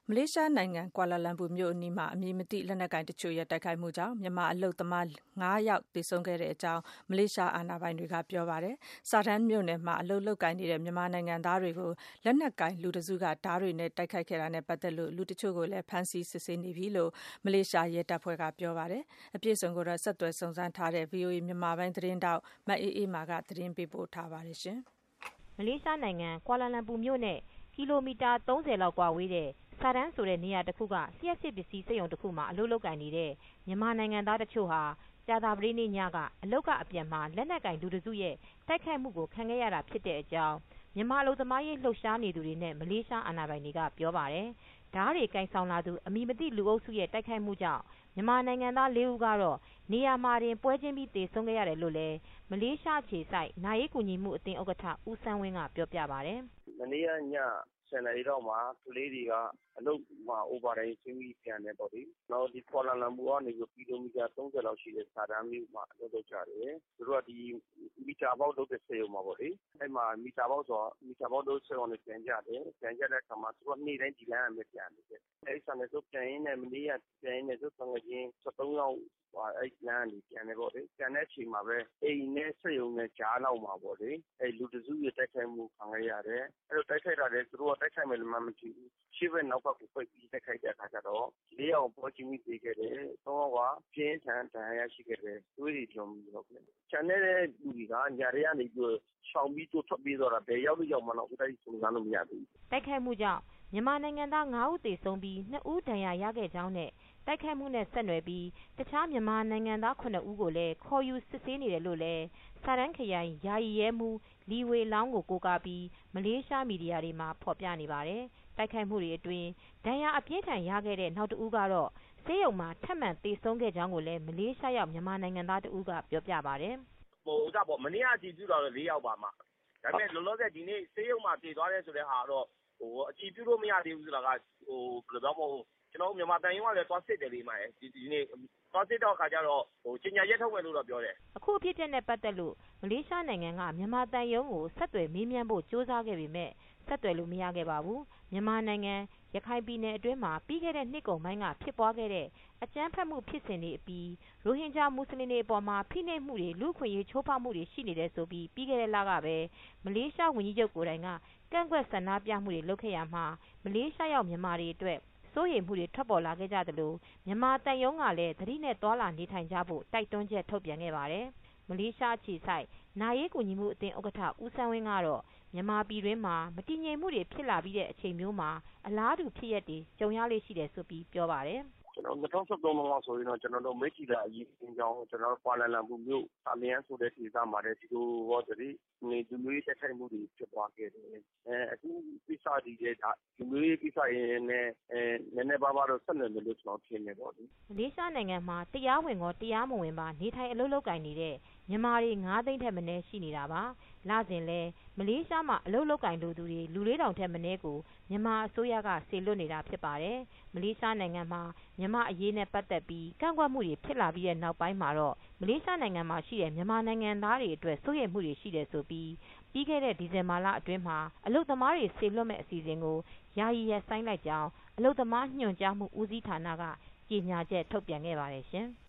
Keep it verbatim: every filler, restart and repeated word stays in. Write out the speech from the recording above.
မလေးရှားနိုင်ငံကွာလာလမ်ပူမြို့အနီးမှာအမည်မသိလက်နက်ကိုင်တချို့ရဲ့တိုက်ခိုက်မှုကြောင့်မြန်မာအလုပ်သမားငါးယောက်သေဆုံးခဲ့ကြောင်းမလေးရှားအာဏာပိုင်တွေကပြောပါတယ်။ဆာဒန်းမြို့နယ်မှာအလုပ်လုပ်ကိုင်နေတဲ့မြန်မာနိုင်ငံသားတွေကိုလက်နက်ကိုင်လူတစုကဓားတွေနဲ့တိုက်ခိုက်ခဲ့တာနဲ့ပတ်သက်လို့လူတချို့ကိုလည်းဖမ်းဆီးစစ်ဆေးနေပြီလို့မလေးရှားရဲတပ်ဖွဲ့ကပြောပါတယ်။အပြည့်အစုံကိုတော့ဆက်သွယ်စုံစမ်းထားတဲ့ ဗွီအိုအေမြန်မာပိုင်းသတင်းတောက်မအေးအေးမာကသတင်းပေးပို့ထားပါတယ်ရှင်။မလေးရှားနိုင်ငံကွာလာလမ်ပူမြို့နဲ့ကီလိုမီတာသုံးဆယ်လောက်ကွာဝေးတဲ့ဆာဒန်းဆိုတဲ့နေရာတစ်ခုကလျှပ်စစ်ပစ္စည်းစက်ရုံတစ်ခုမှာအလုပ်လုပ်ကိုင်နေတဲ့မြန်မာနိုင်ငံသားတချို့ဟာကြာသပတေးနေ့ညကအလုပ်ကအပြန်မှာလက်နက်ကင်လူတစုရဲ့တိုက်ခိုက်မှုကိုခံခဲ့ရတာဖြစ်တဲ့အကြောင်းမြန်မာအလုပ်သမားရေးလှုပ်ရှားနေသူတွေနဲ့မလေးရှားအာဏာပိုင်တွေကပြောပါတယ်။ဓားတွေကင်ဆောင်လာသူအမည်မသိလူအုပ်စုရဲ့တိုက်ခိုက်မှုကြောင့်မြန်မာနိုင်ငံသားလေးဦးကတော့နေရာမှာတင်ပွဲချင်းပြီးသေဆုံးခဲ့ရတယ်လို့လည်းမလေးရှားအခြေစိုက်နာရေးကူညီမှုအသင်းဥက္ကဋ္ဌဦးစန်းဝင်းကပြောပြပါတယ်။မနေ့ကညဆယ်နာရီလောက်မှာကလေးတွေကအလုပ်မှာ overtime ဆင်းပြီးပြန်တယ်ပေါ့လေ။နောက်ဒီကွာလာလမ်ပူကနေကီလိုမီတာသုံးဆယ်လောက်ရှိတဲ့ဆာဒန်းမြို့မှာအလုပ်လုပ်ကြတယ်။သူတို့ကဒီမီတာဘောက်လုပ်တဲ့စက်ရုံမှာပေါ့လေ။အဲ့မှာမီတာဘောက်ဆိုတော့မီတာဘောက်လုပ်စက်ရုံနဲ့ပြန်ကြတယ်။ပြန်ကြတဲ့အခါမှာသူကနေ့တိုင်းဒီလမ်းအမဲ့ပြန်တယ်။အဲ့ဆန်နဲ့သူပြန်ရင်းနဲ့မနေ့ကပြန်ရင်းနဲ့သူဆံငချင်း၁၃ယောက်အဲ့လမ်းကနေပြန်တယ်ပေါ့လေ။ပြန်တဲ့အချိန်မှာပဲအိမ်နဲ့စက်ရုံနဲ့ကြားလောက်မှာပေါ့လေ။အဲ့လူတစုရဲ့တိုက်ခိုက်မှုခံရရတယ်။အဲ့လိုတိုက်ခိုက်တာလေသူတို့ကတိုက်ခိုက်မယ်လို့မှမကြည့်ဘူး။ရှေ့ဘက်နောက်ဘက်ကိုပိတ်ပြီးတိုက်ခိုက်တဲ့အခါကျတော့လေးယောက်ပေါ်ချင်းပြီးသေးခဲ့တယ်။သုံးယောက်ကပြင်းထန်ဒဏ်ရာရရှိခဲ့တယ်။သွေးတွေကြုံပြီးတော့ပြန်။ချန်တဲ့လူတွေကညာတွေကနေပြီးရှောင်ပြီးတော့ထွက်ပြေးတော့တာဘယ်ရောက်လို့ရောက်မှတော့ဦးတိုက်စုံစမ်းလို့မရဘူး။တိုက်ခိုက်မှုကြောင့်မြန်မာနိုင်ငံသားငါးဦးသေဆုံးပြီးနှစ်ဦးဒဏ်ရာရခဲ့ကြောင်းနဲ့တိုက်ခိုက်မှုနဲ့ဆက်နွယ်ပြီးတခြားမြန်မာနိုင်ငံသားခုနှစ်ဦးကိုလည်းခေါ်ယူစစ်ဆေးနေတယ်လို့လည်းဆာဒန်းခရိုင်ယာယီရဲမှူးလီဝေလောင်းကိုကိုးကားပြီးမလေးရှားမီဒီယာတွေမှာဖော်ပြနေပါတယ်။တိုက်ခိုက်မှုတွေအတွင်းဒဏ်ရာအပြင်းထန်ရခဲ့တဲ့နောက်တဦးကတော့ဆေးရုံမှာထပ်မံသေဆုံးခဲ့ကြောင်းကိုလည်းမလေးရှားရောက်မြန်မာနိုင်ငံသားတဦးကပြောပြပါတယ်။ဟိုဥစ္စာပေါ့မနေ့ကအကြည့်ပြုတော့လေးယောက်ပါမှ။ဒါပေမဲ့လောလောဆယ်ဒီနေ့ဆေးရုံမှာပြေးသွားတယ်ဆိုတဲ့ဟာတော့ဟိုအကြည့်ပြုလို့မရသေးဘူးဆိုတာကဟိုဘယ်လိုတော့မဟုတ်ကျွန်တော်မြန်မာတန်ရုံးကလည်းသွားစစ်တယ်လေးမှရဲ့ဒီဒီနေ့သွားစစ်တော့ခါကျတော့ဟိုချင်းညာရက်ထုတ်မယ်လို့တော့ပြောတယ်အခုအဖြစ်အပျက်နဲ့ပတ်သက်လို့မလေးရှားနိုင်ငံကမြန်မာတန်ရုံးကိုဆက်သွယ်မေးမြန်းဖို့စ조사ခဲ့ပေမဲ့ဆက်သွယ်လို့မရခဲ့ပါဘူးမြန်မာနိုင်ငံရခိုင်ပြည်နယ်အတွင်းမှာပြီးခဲ့တဲ့နှစ်ကုန်ပိုင်းကဖြစ်ပွားခဲ့တဲ့အကြမ်းဖက်မှုဖြစ်စဉ်တွေအပြီးရိုဟင်ဂျာမွတ်စလင်တွေအပေါ်မှာဖိနှိပ်မှုတွေလူခွင့်ရေးချိုးဖောက်မှုတွေရှိနေတယ်ဆိုပြီးပြီးခဲ့တဲ့လကပဲမလေးရှားဝန်ကြီးချုပ်ကိုယ်တိုင်ကကန့်ကွက်ဆန္ဒပြမှုတွေလုပ်ခဲ့ရမှာမလေးရှားရောက်မြန်မာတွေအတွက်စိုးရိမ်မှုတွေထွက်ပေါ်လာခဲ့ကြသလိုမြန်မာတန်ယုံကလည်းသတိနဲ့သွာလာနေထိုင်ကြဖို့တိုက်တွန်းချက်ထုတ်ပြန်ခဲ့ပါတယ်။မလေးရှားအခြေစိုက်နာရေးကူညီမှုအသင်းဥက္ကဋ္ဌဦးစန်းဝင်းကတော့မြန်မာပြည်တွင်းမှာမတည်ငြိမ်မှုတွေဖြစ်လာပြီးတဲ့အချိန်မျိုးမှာအလားတူဖြစ်ရပ်တွေကြုံရလေ့ရှိတယ်ဆိုပြီးပြောပါတယ်။ကျွန်တော်၂၀၁၃လောက်ဆိုရင်တော့ကျွန်တော်တို့မိတ်တီလာအရေးအကြောင်းကျွန်တော်တို့ကွာလာလမ်ပူမြို့တာလျန်ဆိုတဲ့ဒေသမှာလည်းဒီလိုဟောတည်းနေလူမျိုးရေးတက်ခိုက်မှုတွေဖြစ်သွားခဲ့တယ်။အဲအခုပိစာဒီတဲ့လူမျိုးရေးပိစာရင်နဲ့အဲနည်းနည်းပါးပါးတော့ဆက်နွယ်မယ်လို့ကျွန်တော်ထင်တယ်ပေါ့ဒီ။မလေးရှားနိုင်ငံမှာတရားဝင်ကောတရားမဝင်ပါနေထိုင်အလုပ်လုပ်ကိုင်နေတဲ့မြန်မာတွေငါးသိန်းထက်မနည်းရှိနေတာပါ။လစဉ်လဲမလေးရှားမှာအလုပ်လုပ်ကိုင်လိုသူတွေလူလေးထောင်ထက်မနည်းကိုမြန်မာအစိုးရကစေလွှတ်နေတာဖြစ်ပါတယ်။မလေးရှားနိုင်ငံမှာမြန်မာအရေးနဲ့ပတ်သက်ပြီးကန့်ကွက်မှုတွေဖြစ်လာပြီးတဲ့နောက်ပိုင်းမှာတော့မလေးရှားနိုင်ငံမှာရှိတဲ့မြန်မာနိုင်ငံသားတွေအတွက်စိုးရိမ်မှုတွေရှိတယ်ဆိုပြီးပြီးခဲ့တဲ့ဒီဇင်ဘာလအတွင်းမှာအလုပ်သမားတွေစေလွှတ်မဲ့အစီအစဉ်ကိုယာယီရပ်ဆိုင်းလိုက်ကြောင်းအလုပ်သမားညွှန်ကြားမှုဦးစီးဌာနကကြေညာချက်ထုတ်ပြန်ခဲ့ပါတယ်ရှင်။